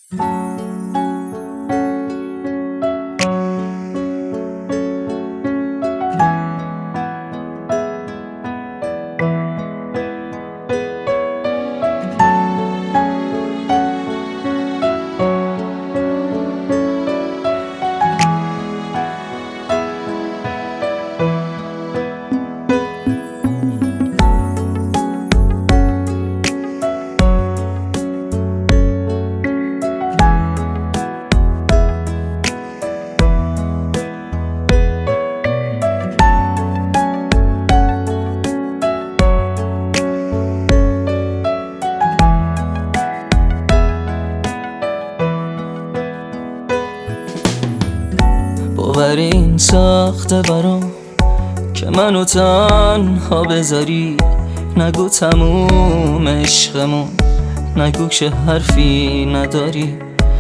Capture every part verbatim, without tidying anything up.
باورین ساخته برام که منو تنها بذاری. نگو تموم عشقمون، نگو که حرفی نداری.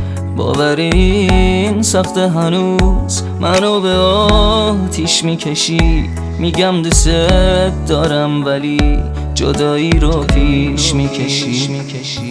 باورین ساخته هنوز منو به آتیش میکشی. میگم دوست دارم ولی جدایی رو پیش میکشی.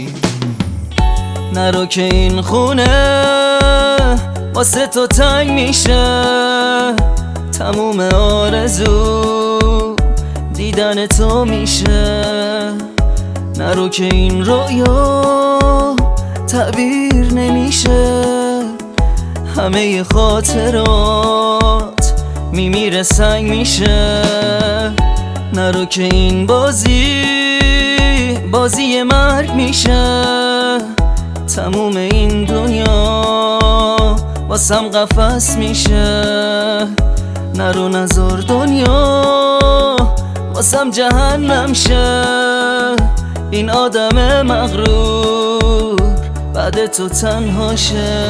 نرو که این خونه واسه تو تنگ میشه. تموم آرزو دیدن تو میشه. نرو که این رویا تعبیر نمیشه. همه خاطرات میمیره سنگ میشه. نرو که این بازی بازی مرگ میشه. تموم این دنیا واسم قفس میشه. نرو نزار دنیا واسم جهنم شه. این آدم مغرور بعد تو تنها شه.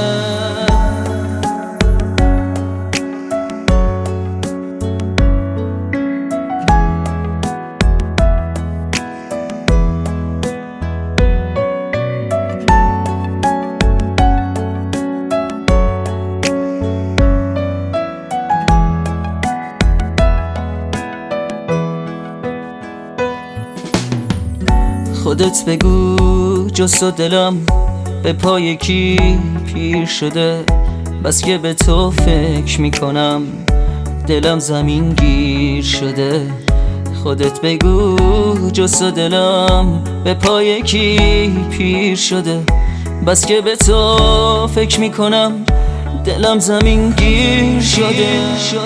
خودت بگو جز تو دلم به پای کی پیر شده. بس که به تو فکر میکنم دلم زمین گیر شده. خودت بگو جز تو دلم به پای کی پیر شده. بس که به تو فکر میکنم دلم زمین گیر شده.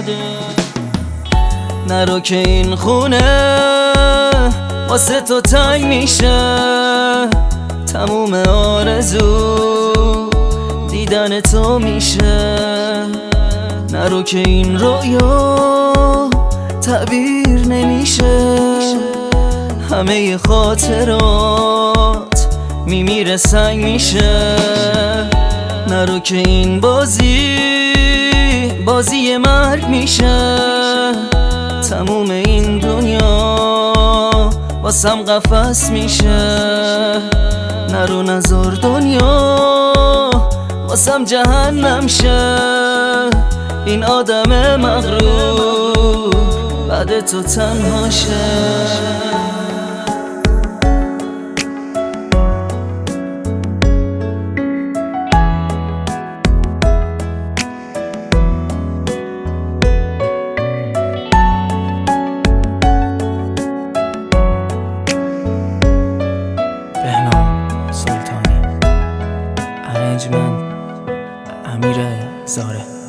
نرو که این خونه واسه تو تنگ میشه. تموم آرزو دیدن تو میشه. نرو که این رویا تعبیر نمیشه. همه خاطرات میمیره سنگ میشه. نرو که این بازی بازی مرگ میشه. تموم این دنیا واسم قفس میشه. نرو نزار دنیا واسم جهنم شه. این آدم مغرور بعد تو تنها شه. ارنجمند امیر زاره.